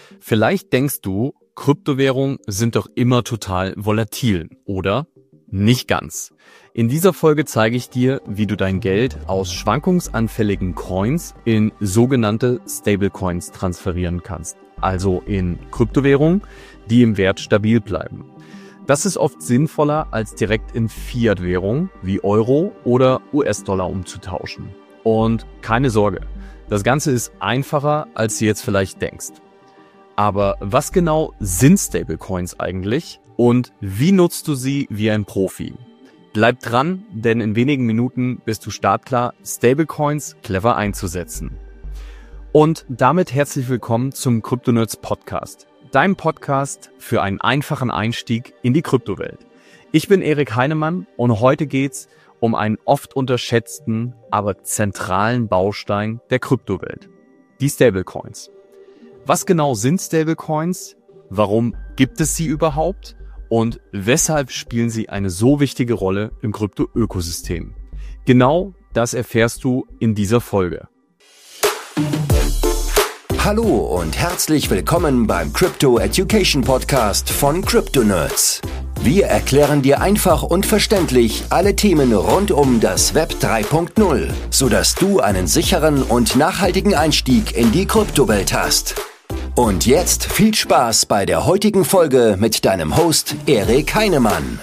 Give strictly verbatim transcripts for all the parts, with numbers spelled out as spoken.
Vielleicht denkst du, Kryptowährungen sind doch immer total volatil, oder? Nicht ganz. In dieser Folge zeige ich dir, wie du dein Geld aus schwankungsanfälligen Coins in sogenannte Stablecoins transferieren kannst, also in Kryptowährungen, die im Wert stabil bleiben. Das ist oft sinnvoller, als direkt in Fiat-Währung wie Euro oder U S-Dollar umzutauschen. Und keine Sorge, das Ganze ist einfacher, als du jetzt vielleicht denkst. Aber was genau sind Stablecoins eigentlich und wie nutzt du sie wie ein Profi? Bleib dran, denn in wenigen Minuten bist du startklar, Stablecoins clever einzusetzen. Und damit herzlich willkommen zum CryptoNerds Podcast, deinem Podcast für einen einfachen Einstieg in die Kryptowelt. Ich bin Erik Heinemann und heute geht's um einen oft unterschätzten, aber zentralen Baustein der Kryptowelt, die Stablecoins. Was genau sind Stablecoins? Warum gibt es sie überhaupt? Und weshalb spielen sie eine so wichtige Rolle im Krypto-Ökosystem? Genau das erfährst du in dieser Folge. Hallo und herzlich willkommen beim Crypto Education Podcast von CryptoNerds. Wir erklären dir einfach und verständlich alle Themen rund um das Web drei Punkt null, sodass du einen sicheren und nachhaltigen Einstieg in die Kryptowelt hast. Und jetzt viel Spaß bei der heutigen Folge mit deinem Host Erik Heinemann.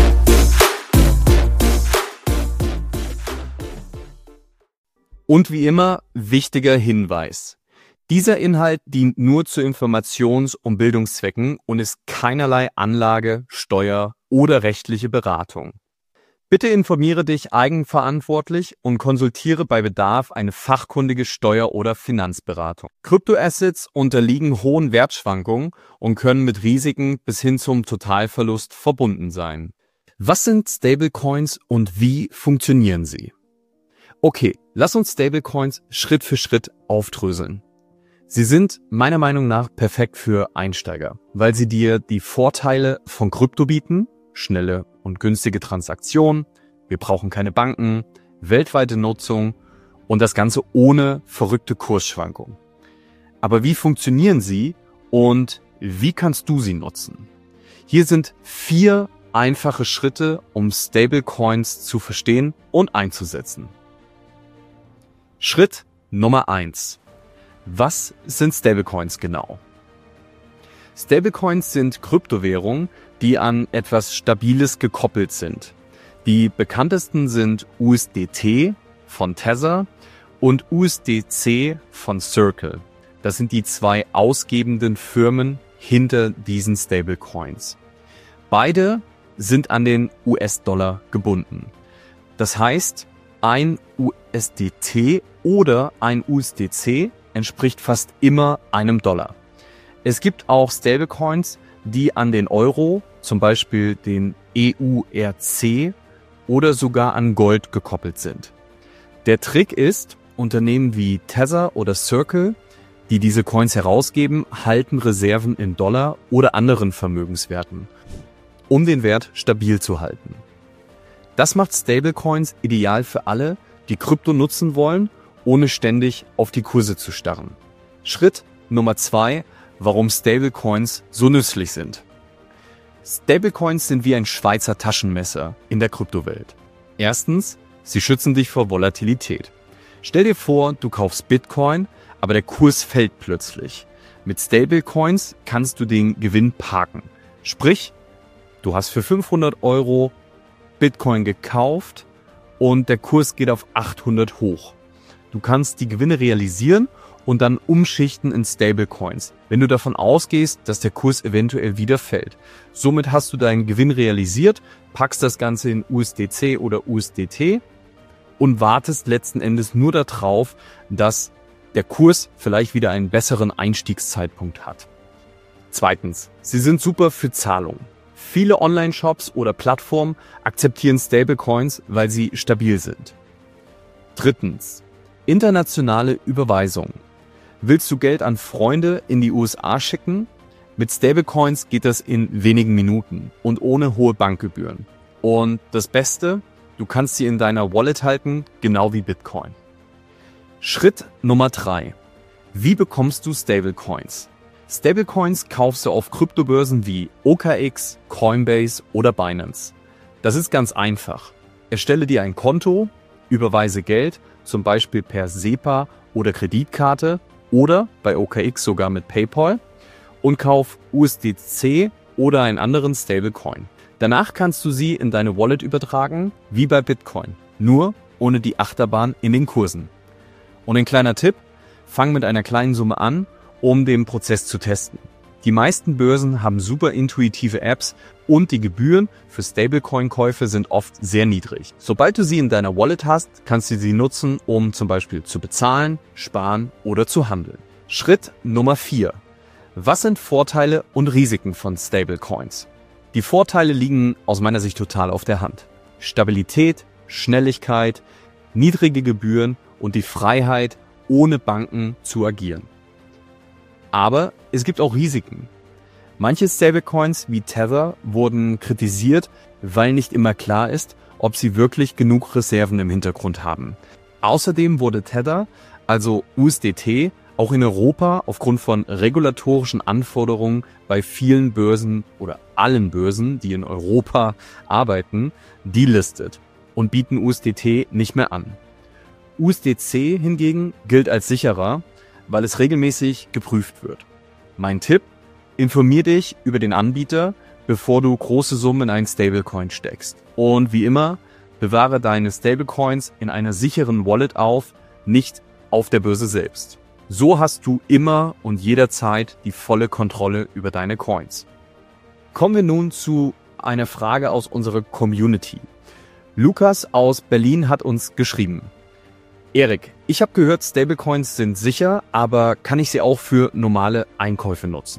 Und wie immer, wichtiger Hinweis. Dieser Inhalt dient nur zu Informations- und Bildungszwecken und ist keinerlei Anlage, Steuer- oder rechtliche Beratung. Bitte informiere dich eigenverantwortlich und konsultiere bei Bedarf eine fachkundige Steuer- oder Finanzberatung. Kryptoassets unterliegen hohen Wertschwankungen und können mit Risiken bis hin zum Totalverlust verbunden sein. Was sind Stablecoins und wie funktionieren sie? Okay, lass uns Stablecoins Schritt für Schritt aufdröseln. Sie sind meiner Meinung nach perfekt für Einsteiger, weil sie dir die Vorteile von Krypto bieten, schnelle und günstige Transaktionen, wir brauchen keine Banken, weltweite Nutzung und das Ganze ohne verrückte Kursschwankungen. Aber wie funktionieren sie und wie kannst du sie nutzen? Hier sind vier einfache Schritte, um Stablecoins zu verstehen und einzusetzen. Schritt Nummer eins. Was sind Stablecoins genau? Stablecoins sind Kryptowährungen, die an etwas Stabiles gekoppelt sind. Die bekanntesten sind U S D T von Tether und U S D C von Circle. Das sind die zwei ausgebenden Firmen hinter diesen Stablecoins. Beide sind an den U S-Dollar gebunden. Das heißt, ein U S D T oder ein U S D C entspricht fast immer einem Dollar. Es gibt auch Stablecoins, die an den Euro, zum Beispiel den E U R C oder sogar an Gold gekoppelt sind. Der Trick ist, Unternehmen wie Tether oder Circle, die diese Coins herausgeben, halten Reserven in Dollar oder anderen Vermögenswerten, um den Wert stabil zu halten. Das macht Stablecoins ideal für alle, die Krypto nutzen wollen, ohne ständig auf die Kurse zu starren. Schritt Nummer zwei, warum Stablecoins so nützlich sind. Stablecoins sind wie ein Schweizer Taschenmesser in der Kryptowelt. Erstens, sie schützen dich vor Volatilität. Stell dir vor, du kaufst Bitcoin, aber der Kurs fällt plötzlich. Mit Stablecoins kannst du den Gewinn parken. Sprich, du hast für fünfhundert Euro Bitcoin gekauft und der Kurs geht auf achthundert hoch. Du kannst die Gewinne realisieren und dann umschichten in Stablecoins, wenn du davon ausgehst, dass der Kurs eventuell wieder fällt. Somit hast du deinen Gewinn realisiert, packst das Ganze in U S D C oder U S D T und wartest letzten Endes nur darauf, dass der Kurs vielleicht wieder einen besseren Einstiegszeitpunkt hat. Zweitens, sie sind super für Zahlungen. Viele Online-Shops oder Plattformen akzeptieren Stablecoins, weil sie stabil sind. Drittens, internationale Überweisung. Willst du Geld an Freunde in die U S A schicken? Mit Stablecoins geht das in wenigen Minuten und ohne hohe Bankgebühren. Und das Beste, du kannst sie in deiner Wallet halten, genau wie Bitcoin. Schritt Nummer drei. Wie bekommst du Stablecoins? Stablecoins kaufst du auf Kryptobörsen wie O K X, Coinbase oder Binance. Das ist ganz einfach. Erstelle dir ein Konto, überweise Geld, zum Beispiel per SEPA oder Kreditkarte oder bei O K X sogar mit PayPal und kauf U S D C oder einen anderen Stablecoin. Danach kannst du sie in deine Wallet übertragen, wie bei Bitcoin, nur ohne die Achterbahn in den Kursen. Und ein kleiner Tipp, fang mit einer kleinen Summe an, um den Prozess zu testen. Die meisten Börsen haben super intuitive Apps und die Gebühren für Stablecoin-Käufe sind oft sehr niedrig. Sobald du sie in deiner Wallet hast, kannst du sie nutzen, um zum Beispiel zu bezahlen, sparen oder zu handeln. Schritt Nummer vier. Was sind Vorteile und Risiken von Stablecoins? Die Vorteile liegen aus meiner Sicht total auf der Hand. Stabilität, Schnelligkeit, niedrige Gebühren und die Freiheit, ohne Banken zu agieren. Aber es gibt auch Risiken. Manche Stablecoins wie Tether wurden kritisiert, weil nicht immer klar ist, ob sie wirklich genug Reserven im Hintergrund haben. Außerdem wurde Tether, also U S D T, auch in Europa aufgrund von regulatorischen Anforderungen bei vielen Börsen oder allen Börsen, die in Europa arbeiten, delistet und bieten U S D T nicht mehr an. U S D C hingegen gilt als sicherer, weil es regelmäßig geprüft wird. Mein Tipp: Informier dich über den Anbieter, bevor du große Summen in einen Stablecoin steckst. Und wie immer, bewahre deine Stablecoins in einer sicheren Wallet auf, nicht auf der Börse selbst. So hast du immer und jederzeit die volle Kontrolle über deine Coins. Kommen wir nun zu einer Frage aus unserer Community. Lukas aus Berlin hat uns geschrieben: Erik, ich habe gehört, Stablecoins sind sicher, aber kann ich sie auch für normale Einkäufe nutzen?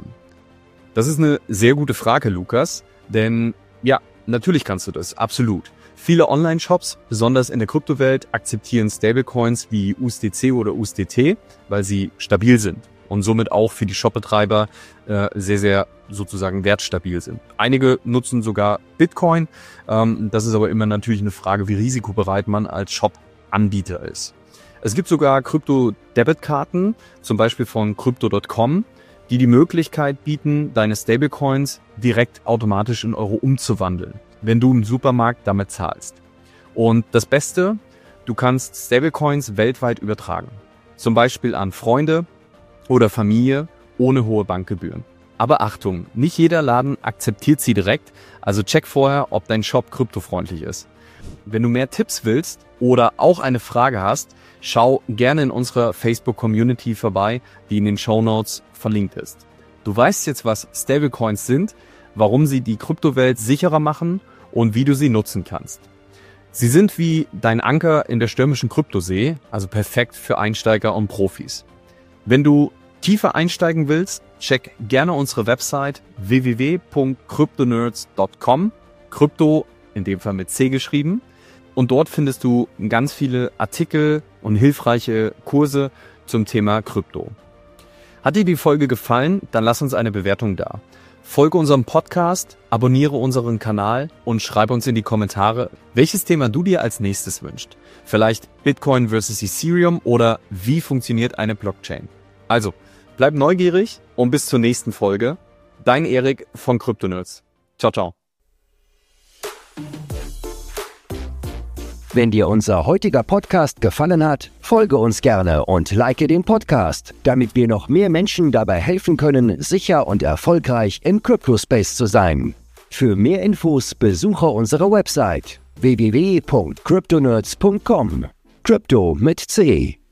Das ist eine sehr gute Frage, Lukas, denn ja, natürlich kannst du das, absolut. Viele Online-Shops, besonders in der Kryptowelt, akzeptieren Stablecoins wie U S D C oder U S D T, weil sie stabil sind und somit auch für die Shopbetreiber äh, sehr, sehr sozusagen wertstabil sind. Einige nutzen sogar Bitcoin, ähm, das ist aber immer natürlich eine Frage, wie risikobereit man als Shop-Anbieter ist. Es gibt sogar Krypto-Debitkarten, zum Beispiel von Crypto Punkt com, die die Möglichkeit bieten, deine Stablecoins direkt automatisch in Euro umzuwandeln, wenn du im Supermarkt damit zahlst. Und das Beste, du kannst Stablecoins weltweit übertragen, zum Beispiel an Freunde oder Familie ohne hohe Bankgebühren. Aber Achtung, nicht jeder Laden akzeptiert sie direkt, also check vorher, ob dein Shop kryptofreundlich ist. Wenn du mehr Tipps willst oder auch eine Frage hast, schau gerne in unserer Facebook-Community vorbei, die in den Shownotes verlinkt ist. Du weißt jetzt, was Stablecoins sind, warum sie die Kryptowelt sicherer machen und wie du sie nutzen kannst. Sie sind wie dein Anker in der stürmischen Kryptosee, also perfekt für Einsteiger und Profis. Wenn du tiefer einsteigen willst, check gerne unsere Website w w w punkt cryptonerds punkt com, Krypto in dem Fall mit C geschrieben. Und dort findest du ganz viele Artikel und hilfreiche Kurse zum Thema Krypto. Hat dir die Folge gefallen? Dann lass uns eine Bewertung da. Folge unserem Podcast, abonniere unseren Kanal und schreib uns in die Kommentare, welches Thema du dir als nächstes wünschst. Vielleicht Bitcoin versus Ethereum oder wie funktioniert eine Blockchain. Also, bleib neugierig und bis zur nächsten Folge. Dein Erik von CryptoNerds. Ciao, ciao. Wenn dir unser heutiger Podcast gefallen hat, folge uns gerne und like den Podcast, damit wir noch mehr Menschen dabei helfen können, sicher und erfolgreich im Crypto-Space zu sein. Für mehr Infos besuche unsere Website w w w punkt cryptonerds punkt com. Crypto mit C.